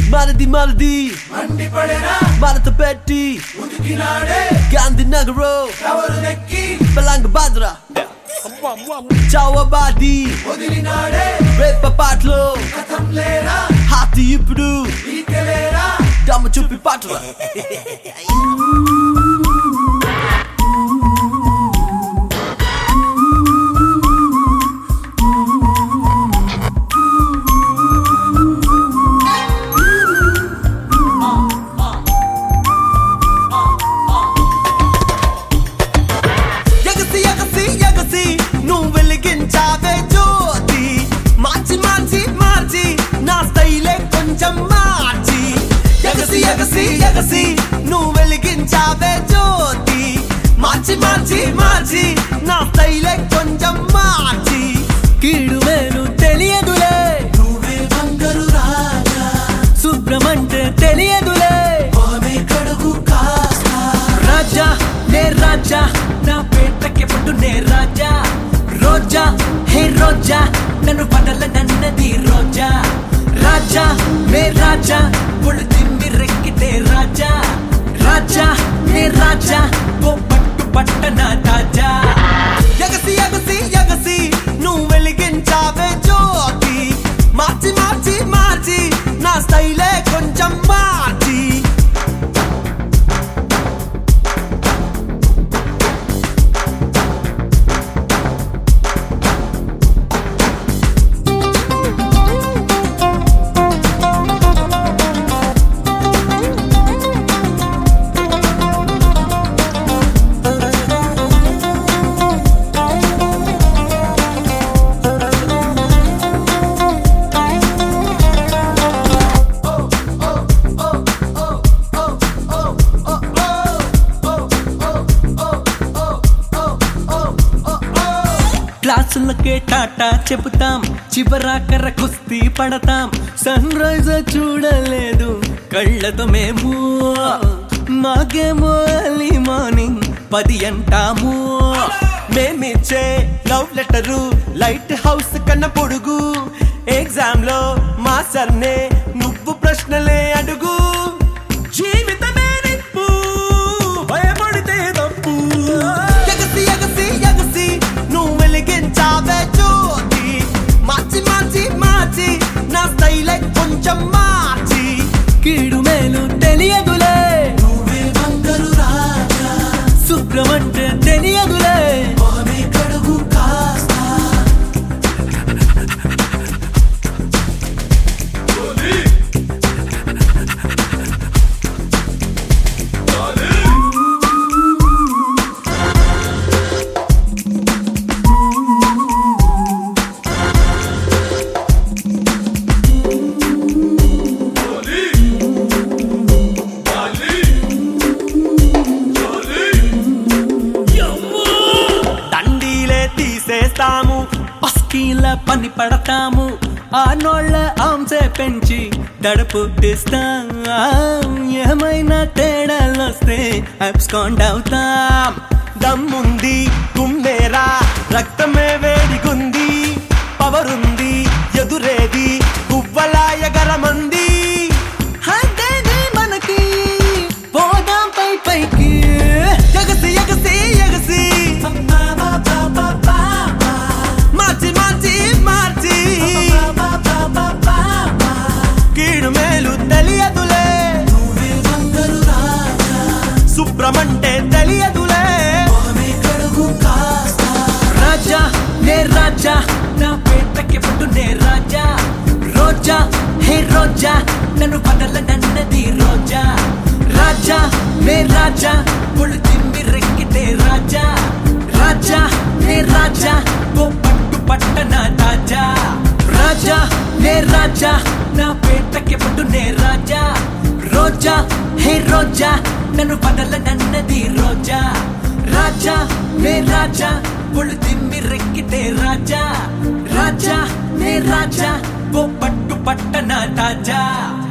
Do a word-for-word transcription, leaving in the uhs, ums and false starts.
మనది మనది మండి పడేనా మనతో పెట్టి ఉతికినాడే గాంధీ నగరు ఎవరు నెక్కి బలంగ బాద్రా చావబాది వదిలినాడే రేప పాటలు కథం లేరా హాతి ఇప్పుడు ఈకలేరా దమ్ము చూపి పాటరా ఎగసి ఎగసి నువ్వు వెలిగించావే జ్యోతి మార్చి మార్చి మార్చి నా స్టైలే కొంచెం మార్చి కీడు వేలు తెలియదులే నువ్వే బంగారు రాజా శుభ్రమంటే తెలియదులే మామే కడుగు కాస్త రాజా నే రాజా నా పేటకి పట్టు నే రాజా రోజా హే రోజా నన్ను పడల నన్నది రోజా రాజా నే రాజా పొడి తిమ్మి రెక్కితే రాజా రాజా నే రాజా ఓ పట్టు పట్టన తాజా ఎగసి ఎగసి ఎగసి నువ్వు వెలిగించావే జ్యోతి మార్చి మార్చి మార్చి నా స్టైలే కొంచెం మార్చి క్లాసులకే టాటా చెబుతాం చివరాకర కుస్తీ పడతాం సన్ రైజ్ చూడలేదు కళ్ళతో మేము మాకేమో ఎర్లీ మార్నింగ్ పది అంటాము మేమిచ్చే లవ్ లెటరు లైట్ హౌస్ కన్నా పొడుగు ఎగ్జామ్ లో మా సర్నే నువ్వు ప్రశ్నలే అడుగు జీవితమే నిప్పు భయపడితే తప్పు ఎగసి ఎగసి ఎగసి నువ్వు వెలిగించావే జ్యోతి మార్చి మార్చి మార్చి నా స్టైలే కొంచెం మార్చి కీడు మేలు తెలియదులే నువ్వే బంగారు రాజా శుభ్రమంటే తెలియదులే మామే కడుగు కాస్త తీసేస్తాము పస్కీల పని పడతాము ఆ నోళ్ళ ఆంసే పెంచి తడపుట్టిస్తాం ఏమైనా తేడాలొస్తే అబ్స్కాండ్ అవుతాం దమ్ముంది గుమ్మేరా రక్తమే వేడిగుంది పవరుంది ఎదురేది గువ్వలా ఎగరమంది మనకి పోదాం పై పైకి ఎగసి ఎగసి ఎగసి మార్చి మార్చి మార్చి కీడు మేలు తెలియదులే నువ్వే బంగారు రాజా శుభ్రమంటే తెలియదులే మామే కడుగు కాస్త రాజా నే రాజా నా పేటకి పట్టు నే రాజా రోజా హే రోజా నన్ను పడల నన్నది రోజా రాజా నే రాజా పొడి తిమ్మి రెక్కితే రాజా రాజా నే రాజా ఓ పట్టు పట్టన తాజా రాజా నే రాజా నా పేటకి పట్టు నే రాజా రోజా హే రోజా నన్ను పడల నన్నది రోజా రాజా నే రాజా పొడి తిమ్మి రెక్కితే రాజా రాజా నే రాజా ఓ పట్టు పట్టన తాజా